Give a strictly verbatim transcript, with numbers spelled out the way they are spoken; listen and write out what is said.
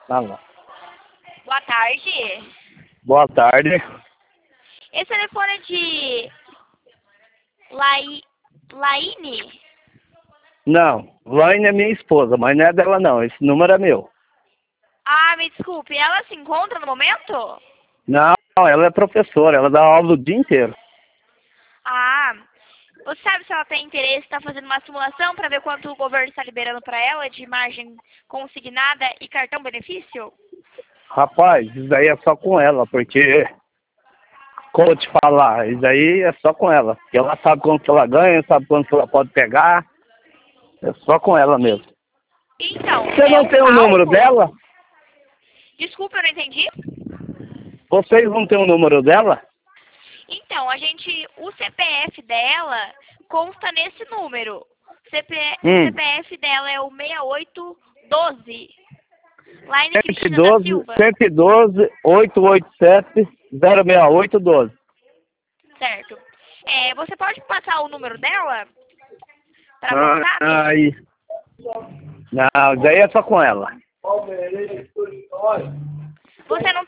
Tá lá. Boa tarde. Boa tarde. Esse telefone é de Lai... Laine? Não, Laine é minha esposa, mas não é dela não. Esse número é meu. Ah, me desculpe. Ela se encontra no momento? Não, ela é professora, ela dá aula o dia inteiro. Ah, você sabe se ela tem interesse em estar fazendo uma simulação para ver quanto o governo está liberando para ela de margem consignada e cartão benefício? Rapaz, isso daí é só com ela, porque, como eu te falar, isso aí é só com ela. Porque ela sabe quanto ela ganha, sabe quanto ela pode pegar. É só com ela mesmo. Então, Você é não um tem o número cálculo. dela? Desculpa, eu não entendi. Vocês não têm o número dela? Então, a gente, o C P F dela consta nesse número. C P, o Hum. C P F dela é o seis oito um dois. Laine cento e Cristina da doze, Silva. cento e doze, oito oito sete, zero seis oito um dois. Certo. É, você pode passar o número dela para Ah, WhatsApp? aí. Não, isso daí é só com ela. Você não